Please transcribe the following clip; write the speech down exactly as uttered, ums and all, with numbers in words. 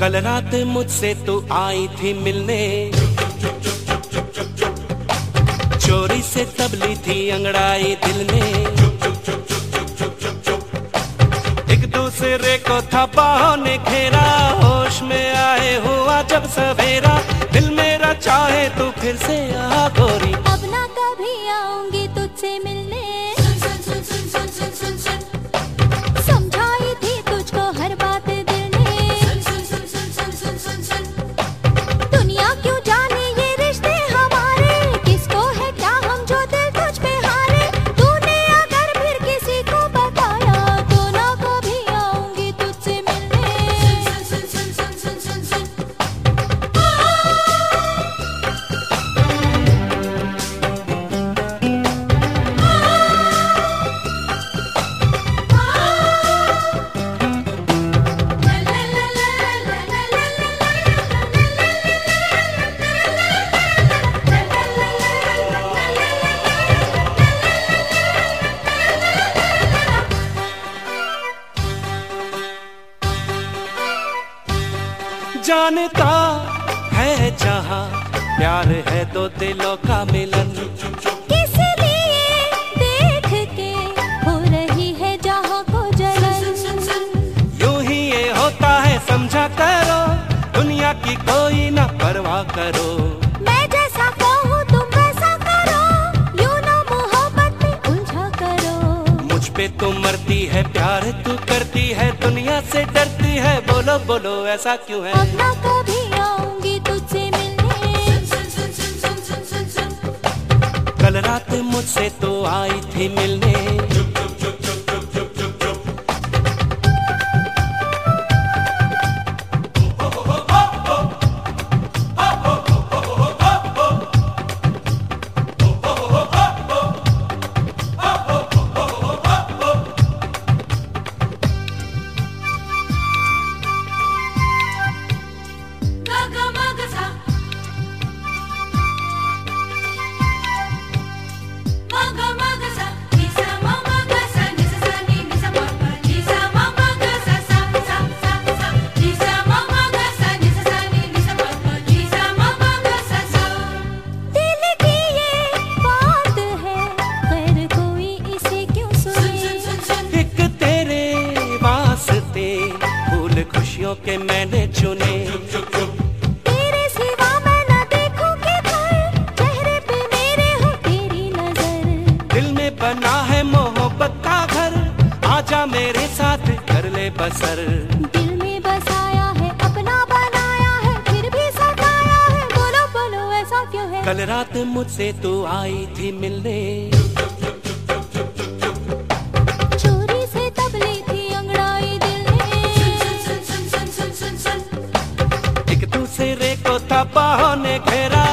कल रात मुझसे तू आई थी मिलने, चोरी से तबली थी अंगड़ाई दिल ने। एक दूसरे को था बाहों ने घेरा, होश में आए हुआ जब सवेरा। दिल मेरा चाहे तू फिर से आ गोरी, अब ना कभी आऊंगी तुझसे मिलने। सुन सुन सुन सुन सुन सुन सुन समझाई थी तुझको हर बात दिल ने। सुन सुन सुन सुन सुन सुन सुन दुनिया क्यों जाने ये रिश्ते हमारे, किसको है क्या हम जो दिल तुझ पे हारे। तूने अगर फिर किसी को बताया तो ना कभी आऊंगी तुझसे मिलने। सुन सुन सुन सुन सुन सुन सुन जानता है जहाँ प्यार है तो दिलों का मिलन। किस लिए देख के हो रही है जहाँ को जलन। यूं ही ये होता है समझा करो, दुनिया की कोई ना परवाह करो। मैं जैसा कहूँ तुम वैसा करो, यूं ना मोहब्बत में उलझा करो। मुझ पे तू मरती है प्यार तू करती है, दुनिया से डरती है। बोलो बोलो ऐसा क्यों है? अब ना कभी आऊंगी तुझसे मिलने। सुन सुन सुन सुन सुन सुन सुन कल रात मुझसे तो आई थी मिलने। खुशियों के मैंने चुने, तेरे सिवा मैं न देखूं किधर, चेहरे पे मेरे हो तेरी नजर। दिल में बना है मोहब्बत का घर, आजा मेरे साथ कर ले बसर। दिल में बसाया है अपना बनाया है, फिर भी सताया है। बोलो बोलो ऐसा क्यों है? कल रात मुझसे तू आई थी मिलने, चोरी से तबली थी अंगड़ाई दिल ने। एक दूसरे को था बाहों ने घेरा,